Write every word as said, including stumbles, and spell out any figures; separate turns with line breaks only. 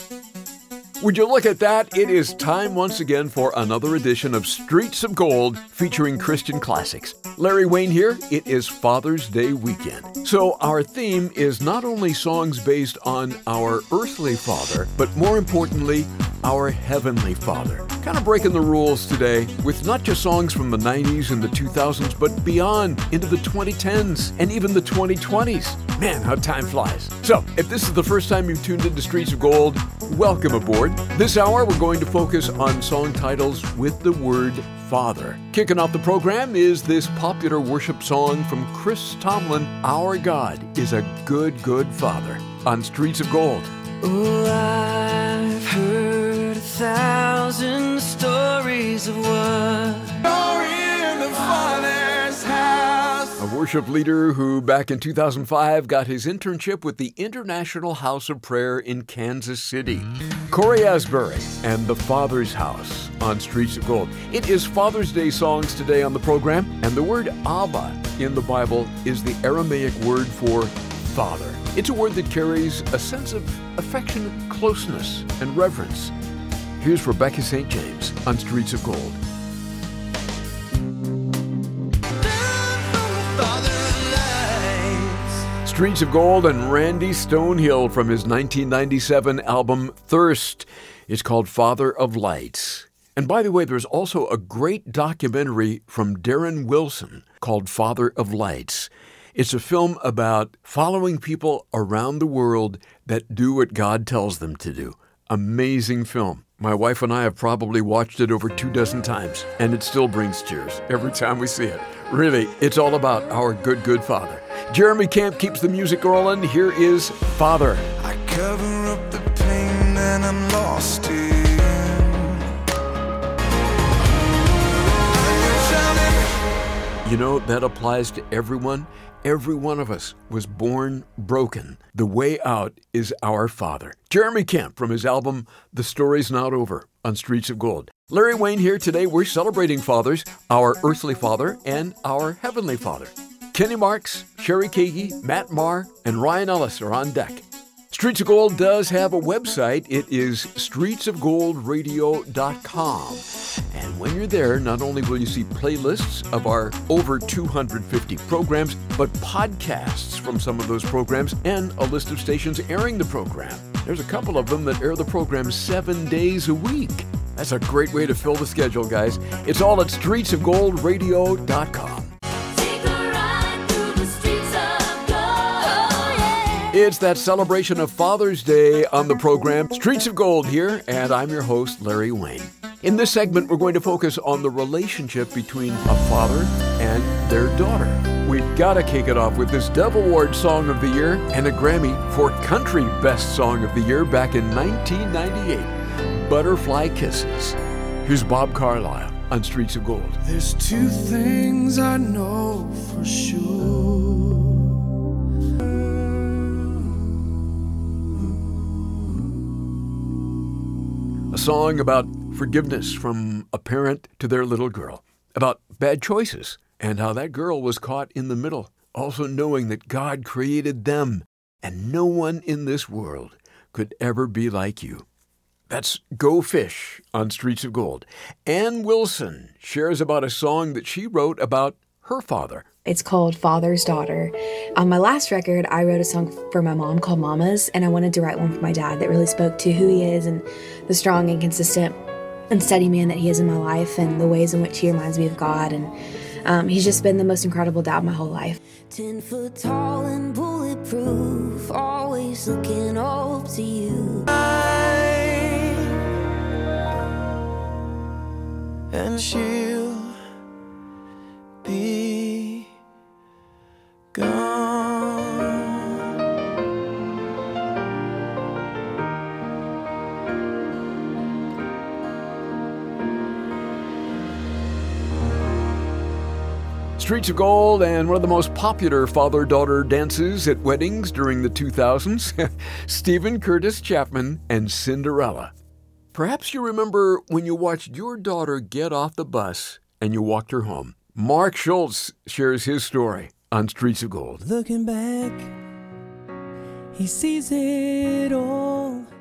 Would you look at that? It is time once again for another edition of Streets of Gold featuring Christian classics. Larry Wayne here. It is Father's Day weekend. So our theme is not only songs based on our earthly father, but more importantly, our heavenly Father. Kind of breaking the rules today with not just songs from the nineties and the two thousands, but beyond into the twenty tens and even the twenty twenties. Man, how time flies. So, if this is the first time you've tuned into Streets of Gold, welcome aboard. This hour, we're going to focus on song titles with the word Father. Kicking off the program is this popular worship song from Chris Tomlin, Our God is a Good, Good Father, on Streets of Gold.
Oh, I've heard a thousand stories of what you're in the Father's house.
A worship leader who back in two thousand five got his internship with the International House of Prayer in Kansas City. Corey Asbury and the Father's House on Streets of Gold. It is Father's Day songs today on the program, and the word Abba in the Bible is the Aramaic word for Father. It's a word that carries a sense of affectionate closeness and reverence. Here's Rebecca Saint James on Streets of Gold. Streets of Gold and Randy Stonehill from his nineteen ninety-seven album Thirst. It's called Father of Lights. And by the way, there's also a great documentary from Darren Wilson called Father of Lights. It's a film about following people around the world that do what God tells them to do. Amazing film. My wife and I have probably watched it over two dozen times, and it still brings tears every time we see it. Really, it's all about our good, good Father. Jeremy Camp keeps the music rolling. Here is Father.
I cover up the pain and I'm lost in.
You know, that applies to everyone. Every one of us was born broken. The way out is our Father. Jeremy Camp from his album, The Story's Not Over, on Streets of Gold. Larry Wayne here today. We're celebrating fathers, our earthly father and our heavenly Father. Kenny Marks, Sherry Kagi, Matt Marr, and Ryan Ellis are on deck. Streets of Gold does have a website. It is streets of gold radio dot com. And when you're there, not only will you see playlists of our over two hundred fifty programs, but podcasts from some of those programs and a list of stations airing the program. There's a couple of them that air the program seven days a week. That's a great way to fill the schedule, guys. It's all at streets of gold radio dot com. It's that celebration of Father's Day on the program, Streets of Gold here, and I'm your host, Larry Wayne. In this segment, we're going to focus on the relationship between a father and their daughter. We've got to kick it off with this Dove Award Song of the Year and a Grammy for Country Best Song of the Year back in nineteen ninety-eight, Butterfly Kisses. Here's Bob Carlyle on Streets of Gold.
There's two things I know for sure.
A song about forgiveness from a parent to their little girl, about bad choices and how that girl was caught in the middle, also knowing that God created them and no one in this world could ever be like you. That's Go Fish on Streets of Gold. Ann Wilson shares about a song that she wrote about her father.
It's called Father's Daughter. On my last record, I wrote a song for my mom called Mama's, and I wanted to write one for my dad that really spoke to who he is and the strong and consistent and steady man that he is in my life and the ways in which he reminds me of God. And um, he's just been the most incredible dad my whole life.
Ten foot tall and bulletproof, always looking up to you.
And she'll be gone.
Streets of Gold and one of the most popular father-daughter dances at weddings during the two thousands, Stephen Curtis Chapman and Cinderella. Perhaps you remember when you watched your daughter get off the bus and you walked her home. Mark Schultz shares his story on Streets of Gold.
Looking back, he sees it all.